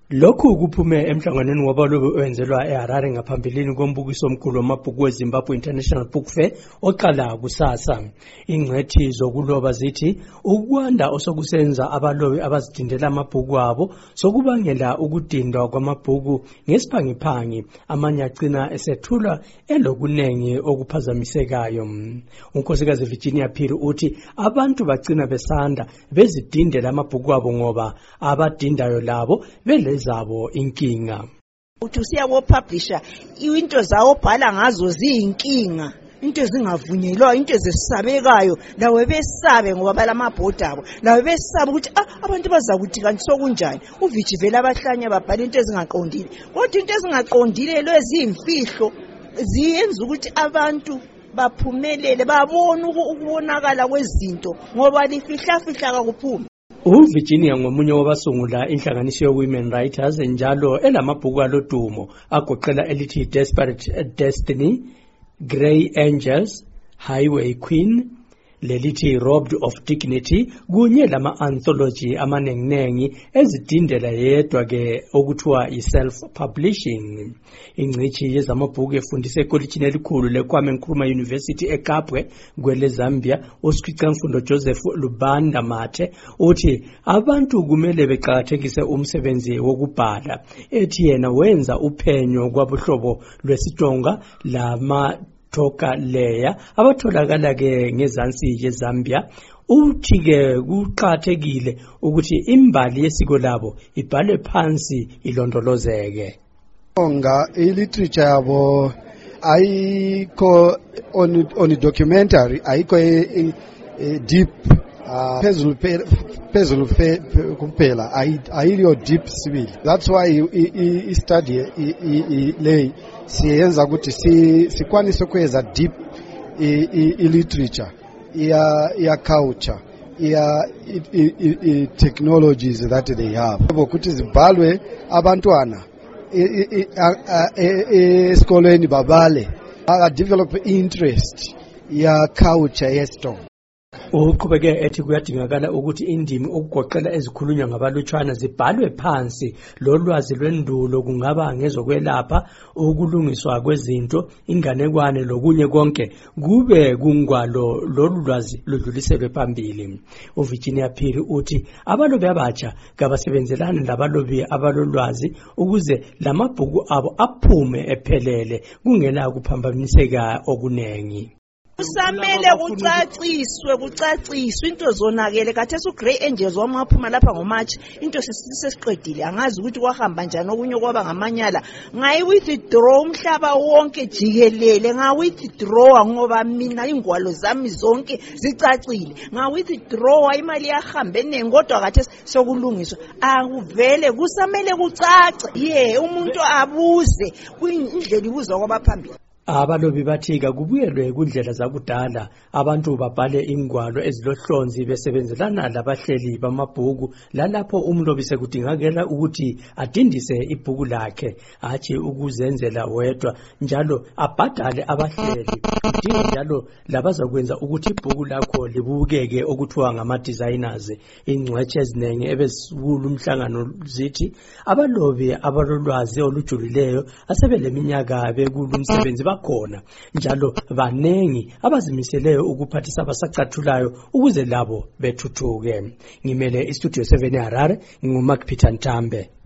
Lokhu kuphume emhlanganweni wabalobi owenzelwa eHarare ngaphambilini kombukiso omkhulu wamabhuku weZimbabwe International Book Fair oqala kusasa. Ingcwethi zokuloba zithi ukwanda osokusenza abalobi abazidindela amabhuku abo sokubangela ukudindwa kwamabhuku ngesiphangiphangi, amanye agcina esethulwa elokunengi okuphazamisekayo. Unkosikazi Virginia Phiri uthi abantu bagcina besanda bezidindela amabhuku abo ngoba abadindayo labo zabo inkinga. Uthi usiyabo publisher into zawo bhala ngazo ziyinkinga, into ezingavunyelwa, into ezesabekayo, lawe besabe ngoba balamabhodi abo, lawe besabe ukuthi abantu bazakuthi kanti sokunjani. uVichi vele abahlanya babhala into ezingaqondile, kodwa into ezingaqondile lezimfihlo ziyenza ukuthi abantu baphumelele, babone ukubonakala kwezinto ngoba lifihlafihla kakuphumi. uVirginia ngomunye wabasungula inhlanganiso ye-Women Writers njalo elamabhuku alodumo agoqela elithi Desperate Destiny, Grey Angels, Highway Queen, lelithi Robbed of Dignity, kunye lama-anthology amanenginengi ezidindela yedwa ke okuthiwa i-self-publishing. Ingcitshi yezamabhuku efundise ekolitshini elikhulu leKwame Nkrumah University eKabwe kwele Zambia, uSikhwicamfundo Joseph Lubanda Mathe uthi abantu kumele beqakathekise umsebenzi wokubhala, ethi yena wenza uphenyo kwabuhlobo lwesiTonga Toka leya abatholakala ke ngezansi yeZambia. Uthi ke kuqhathekile ukuthi imbali yesiko labo ibhalwe phansi ilondolozeke. Onga iliterature yabo ayikho on documentary, ayikho deep phezulu kuphela, ayiliyo deep sibili. That's why I study lay siyenza ukuthi sikwanise kweza deep literature ya culture ya technologies that they have, ukuthi zibhalwe abantwana esikoleni babale develop interest ya culture yeStonga. Uqhubeke ethi kuyadingakala ukuthi indimi okugoqela ezikhulunywa ngabalutshwana zibhalwe phansi. Lolwazi lwendulo kungaba ngezokwelapha, ukulungiswa kwezinto, inganekwane lokunye konke kube kungwalo lolu lwazi ludluliselwe phambili. uVirginia Phiri uthi abalobi abatsha kabasebenzelane labalobi abalolwazi ukuze lamabhuku abo aphume ephelele kungela kuphambaniseka okunengi. Kusamele kucaciswe into zonakele. Khathesi uGrey Angels wamaphuma lapha ngoMarch, into sesiqedile, angazi ukuthi kwahamba njani okunye kwaba ngamanyala. Ngayi withdraw umhlaba wonke jikelele, withdraw ngoba mina ingwalo zami zonke zicacile. Withdraw imali yahambe enengi, kodwa khathesi sokulungiswa. Akuvele kusamele kucace, umuntu abuze indlela ibuzwa kwabaphambili. Abalobi bathi kubuyelwe kundlela zakudala, abantu babhale ingwalo ezilohlonzi besebenzelana labahleli bamabhuku, lalapho umlobi sekudingakala ukuthi adindise ibhuku lakhe, athi ukuzenzela wedwa, njalo abhadale abahleli. Kudinga njalo labazakwenza ukuthi ibhuku lakho libukeke okuthiwa ngama-designers. Ingcwethi ezinengi ebesikulu umhlangano zithi abalobi abalolwazi olujulileyo asebeleminyaka bekulumsebenzi khona, njalo banengi abazimiseleyo ukuphathisa abasacathulayo ukuze labo bethuthuke. Ngimele iStudio 7 eHarare, nginguMark Peter Ntambe.